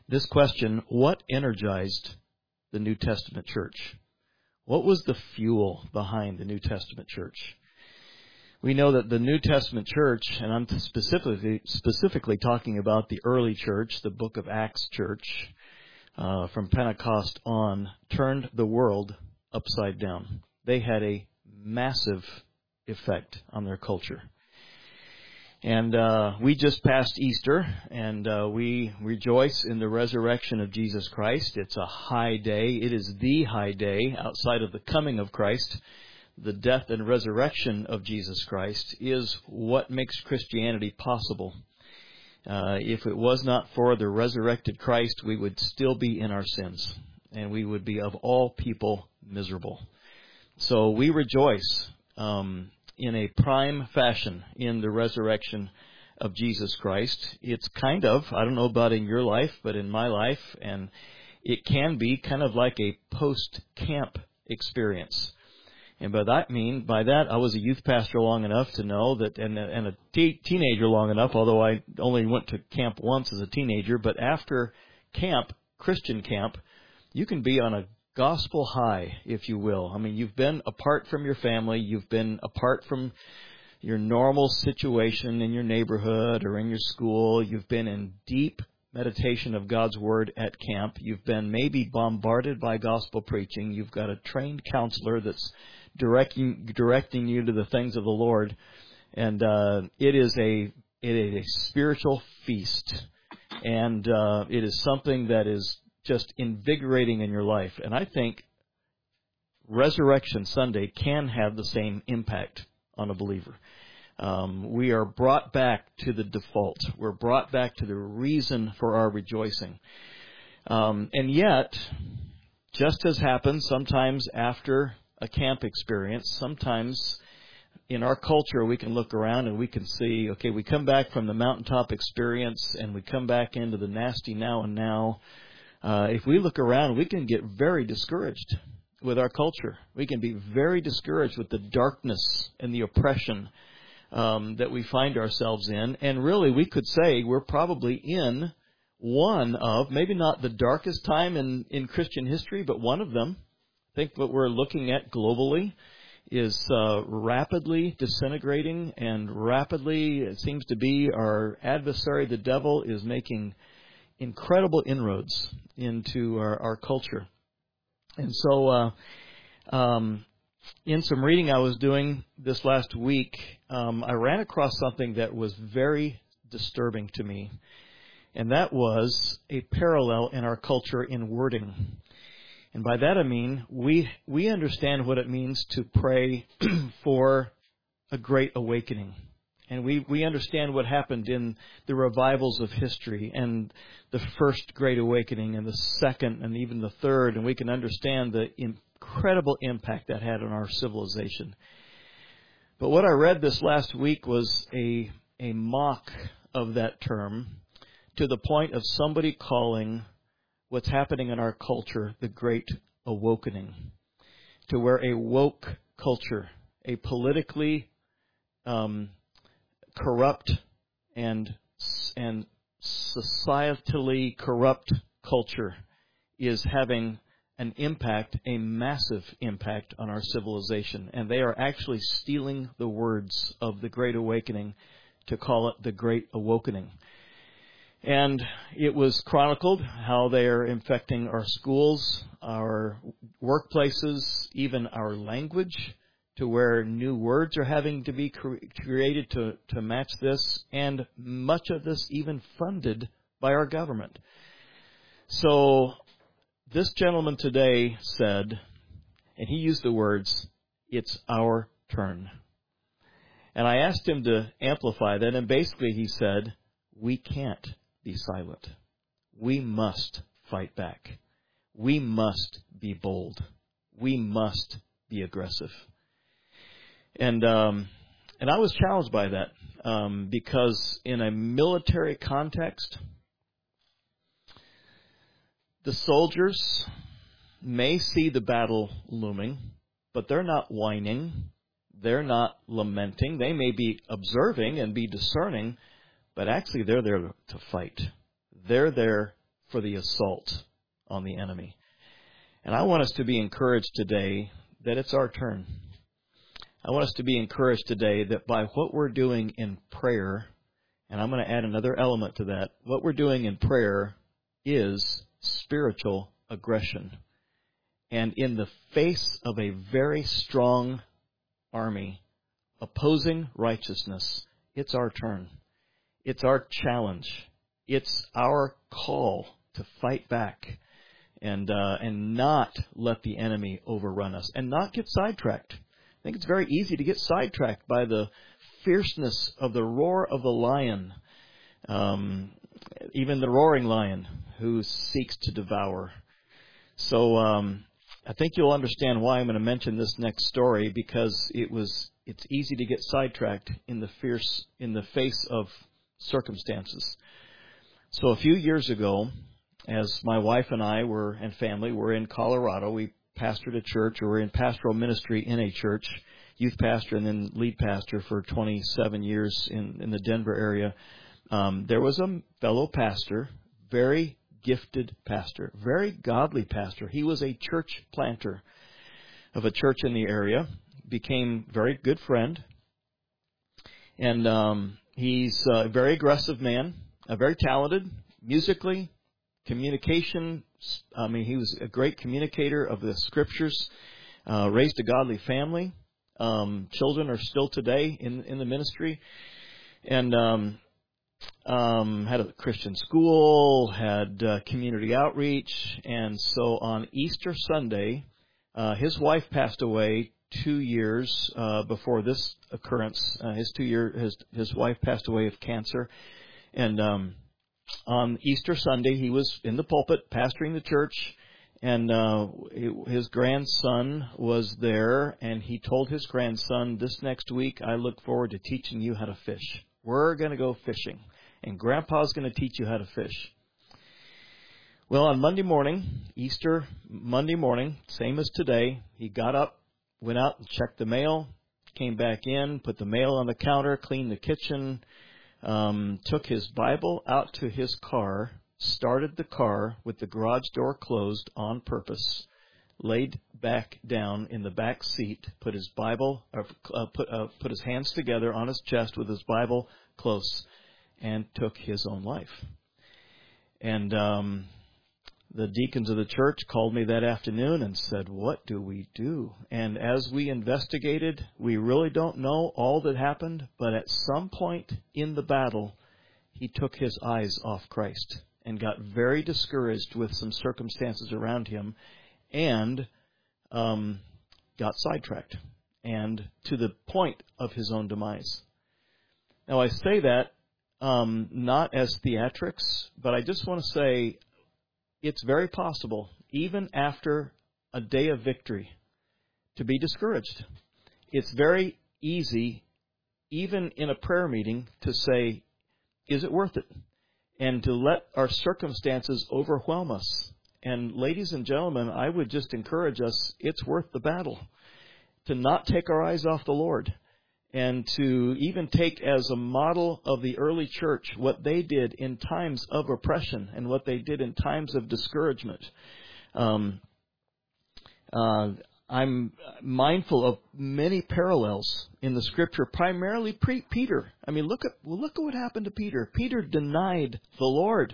this question: what energized the New Testament church? What was the fuel behind the New Testament church? We know that the New Testament church, and I'm specifically talking about the early church, the book of Acts church, from Pentecost on, turned the world upside down. They had a massive effect on their culture. And we just passed Easter, and we rejoice in the resurrection of Jesus Christ. It's a high day. It is the high day outside of the coming of Christ. The death and resurrection of Jesus Christ is what makes Christianity possible. If it was not for the resurrected Christ, we would still be in our sins, and we would be of all people miserable. So we rejoice in a prime fashion in the resurrection of Jesus Christ. It's kind of, I don't know about in your life, but in my life, and it can be kind of like a post-camp experience. And by that, I was a youth pastor long enough to know that, and a teenager long enough, although I only went to camp once as a teenager, but after camp, Christian camp, you can be on a gospel high, if you will. I mean, you've been apart from your family, you've been apart from your normal situation in your neighborhood or in your school, you've been in deep meditation of God's Word at camp, you've been maybe bombarded by gospel preaching, you've got a trained counselor that's directing you to the things of the Lord, and it is a spiritual feast, and it is something that is just invigorating in your life. And I think Resurrection Sunday can have the same impact on a believer. We are brought back to the default. We're brought back to the reason for our rejoicing. And yet, just as happens sometimes after a camp experience, sometimes in our culture we can look around and we can see, okay, we come back from the mountaintop experience and we come back into the nasty now and now. If we look around, we can get very discouraged with our culture. We can be very discouraged with the darkness and the oppression that we find ourselves in. And really, we could say we're probably in one of, maybe not the darkest time in Christian history, but one of them. I think what we're looking at globally is rapidly disintegrating, and rapidly, it seems to be, our adversary, the devil, is making incredible inroads into our culture. And so in some reading I was doing this last week, I ran across something that was very disturbing to me, and that was a parallel in our culture in wording. And by that I mean we understand what it means to pray for a great awakening. And we understand what happened in the revivals of history and the first Great Awakening and the second and even the third. And we can understand the incredible impact that had on our civilization. But what I read this last week was a mock of that term, to the point of somebody calling what's happening in our culture the Great Awakening, to where a woke culture, a politically corrupt and societally corrupt culture, is having an impact, a massive impact on our civilization. And they are actually stealing the words of the Great Awakening to call it the Great Awakening. And it was chronicled how they are infecting our schools, our workplaces, even our language, to where new words are having to be created to match this, and much of this even funded by our government. So this gentleman today said, and he used the words, "It's our turn." And I asked him to amplify that, and basically he said, we can't be silent. We must fight back. We must be bold. We must be aggressive. And I was challenged by that because in a military context, the soldiers may see the battle looming, but they're not whining. They're not lamenting. They may be observing and be discerning, but actually they're there to fight. They're there for the assault on the enemy. And I want us to be encouraged today that it's our turn. I want us to be encouraged today that by what we're doing in prayer, and I'm going to add another element to that, what we're doing in prayer is spiritual aggression. And in the face of a very strong army opposing righteousness, it's our turn. It's our challenge. It's our call to fight back and not let the enemy overrun us and not get sidetracked. I think it's very easy to get sidetracked by the fierceness of the roar of the lion, even the roaring lion who seeks to devour. So I think you'll understand why I'm going to mention this next story, because it's easy to get sidetracked in the face of circumstances. So a few years ago, as my wife and I and family were in Colorado, we pastored a church, or were in pastoral ministry in a church, youth pastor and then lead pastor for 27 years in the Denver area. There was a fellow pastor, very gifted pastor, very godly pastor. He was a church planter of a church in the area, became a very good friend. And he's a very aggressive man, very talented musically, communication. He was a great communicator of the scriptures, raised a godly family. Children are still today in the ministry. And had a Christian school, had community outreach. And so on Easter Sunday, his wife passed away 2 years before this occurrence. His wife passed away of cancer. And on Easter Sunday, he was in the pulpit pastoring the church, and his grandson was there, and he told his grandson, "This next week, I look forward to teaching you how to fish. We're going to go fishing, and Grandpa's going to teach you how to fish." Well, on Monday morning, Easter Monday morning, same as today, he got up, went out and checked the mail, came back in, put the mail on the counter, cleaned the kitchen, took his Bible out to his car, started the car with the garage door closed on purpose, laid back down in the back seat, put his Bible, put his hands together on his chest with his Bible close, and took his own life. And the deacons of the church called me that afternoon and said, "What do we do?" And as we investigated, we really don't know all that happened, but at some point in the battle, he took his eyes off Christ and got very discouraged with some circumstances around him, and got sidetracked, and to the point of his own demise. Now, I say that not as theatrics, but I just want to say it's very possible, even after a day of victory, to be discouraged. It's very easy, even in a prayer meeting, to say, "Is it worth it?" And to let our circumstances overwhelm us. And ladies and gentlemen, I would just encourage us, it's worth the battle. To not take our eyes off the Lord. And to even take as a model of the early church what they did in times of oppression and what they did in times of discouragement. I'm mindful of many parallels in the Scripture, primarily Peter. I mean, look at what happened to Peter. Peter denied the Lord.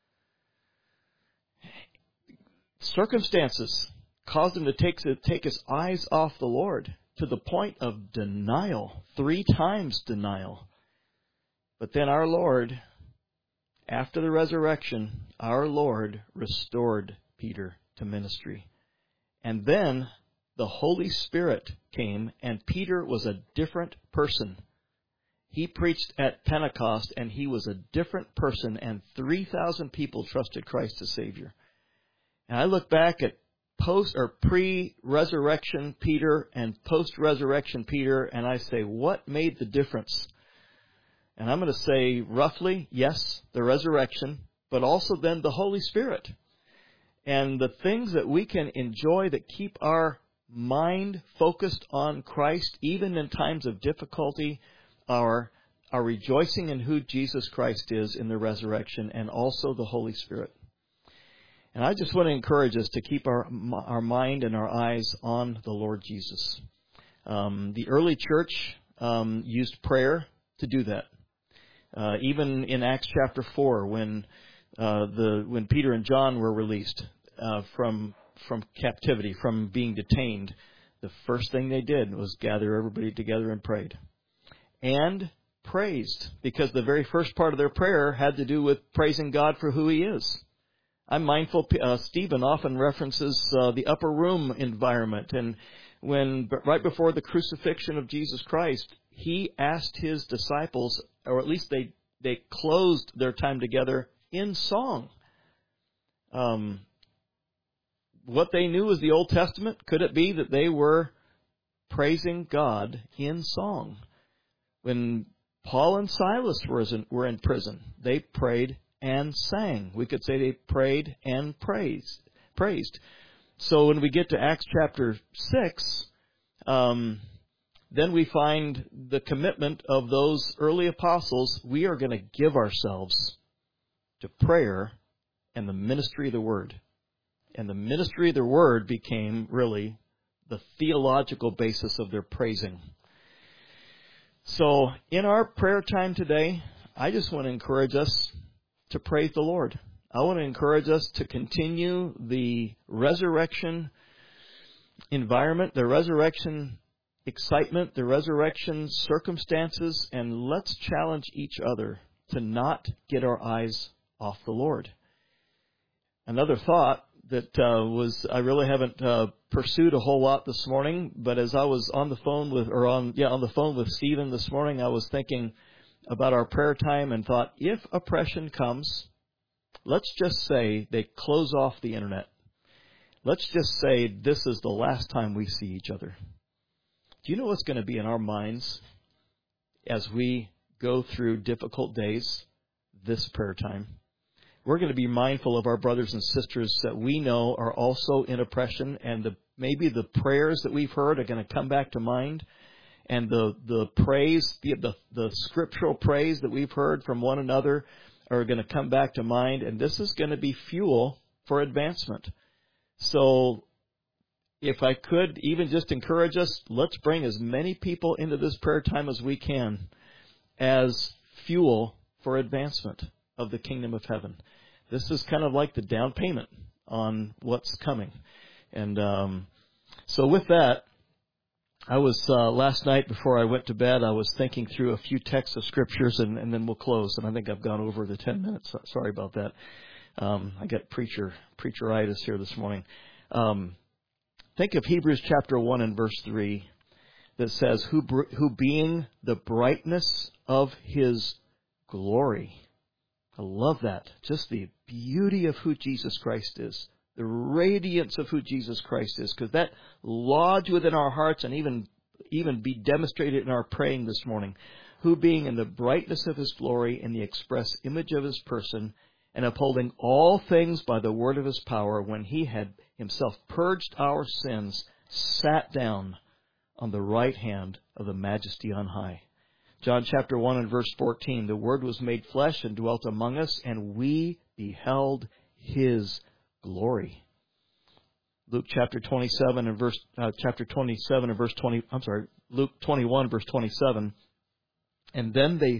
Circumstances caused him to take his eyes off the Lord, to the point of denial, 3 times denial. But then our Lord, after the resurrection, our Lord restored Peter to ministry. And then the Holy Spirit came, and Peter was a different person. He preached at Pentecost, and he was a different person, and 3,000 people trusted Christ as Savior. And I look back at pre-resurrection Peter and post-resurrection Peter, and I say, what made the difference? And I'm going to say roughly, yes, the resurrection, but also then the Holy Spirit. And the things that we can enjoy that keep our mind focused on Christ, even in times of difficulty, are rejoicing in who Jesus Christ is in the resurrection, and also the Holy Spirit. And I just want to encourage us to keep our mind and our eyes on the Lord Jesus. The early church used prayer to do that. Even in Acts chapter 4, when Peter and John were released from captivity, from being detained, the first thing they did was gather everybody together and prayed. And praised, because the very first part of their prayer had to do with praising God for who He is. I'm mindful, Stephen often references the upper room environment, and right before the crucifixion of Jesus Christ, he asked his disciples, or at least they closed their time together in song. What they knew was the Old Testament. Could it be that they were praising God in song? When Paul and Silas were in prison, they prayed and sang. We could say they prayed and praised. So when we get to Acts chapter 6, then we find the commitment of those early apostles. We are going to give ourselves to prayer and the ministry of the Word. And the ministry of the Word became really the theological basis of their praising. So in our prayer time today, I just want to encourage us to praise the Lord. I want to encourage us to continue the resurrection environment, the resurrection excitement, the resurrection circumstances, and let's challenge each other to not get our eyes off the Lord. Another thought that I really haven't pursued a whole lot this morning, but as I was on the phone with Stephen this morning, I was thinking about our prayer time and thought, if oppression comes, let's just say they close off the internet. Let's just say this is the last time we see each other. Do you know what's going to be in our minds as we go through difficult days this prayer time? We're going to be mindful of our brothers and sisters that we know are also in oppression, and maybe the prayers that we've heard are going to come back to mind. And the praise, the scriptural praise that we've heard from one another are going to come back to mind. And this is going to be fuel for advancement. So if I could even just encourage us, let's bring as many people into this prayer time as we can as fuel for advancement of the kingdom of heaven. This is kind of like the down payment on what's coming. And so with that, I was, last night before I went to bed, I was thinking through a few texts of scriptures, and then we'll close. And I think I've gone over the 10 minutes. Sorry about that. I got preacheritis here this morning. Think of Hebrews chapter 1 and verse 3 that says, who being the brightness of His glory. I love that. Just the beauty of who Jesus Christ is. The radiance of who Jesus Christ is, because that lodge within our hearts and even be demonstrated in our praying this morning. Who being in the brightness of His glory, in the express image of His person, and upholding all things by the word of His power, when He had Himself purged our sins, sat down on the right hand of the Majesty on high. John chapter 1 and verse 14, the Word was made flesh and dwelt among us, and we beheld His glory. Luke chapter 27 and verse 20. I'm sorry, Luke 21 verse 27. And then they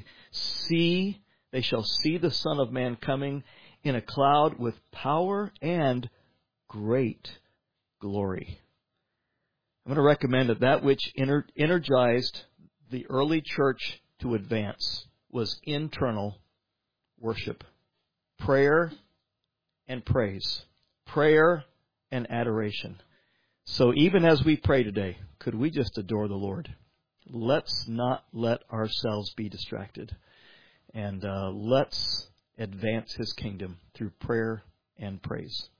shall see the Son of Man coming in a cloud with power and great glory. I'm going to recommend that which energized the early church to advance was internal worship, prayer and praise, prayer and adoration. So even as we pray today, could we just adore the Lord? Let's not let ourselves be distracted, and let's advance His kingdom through prayer and praise.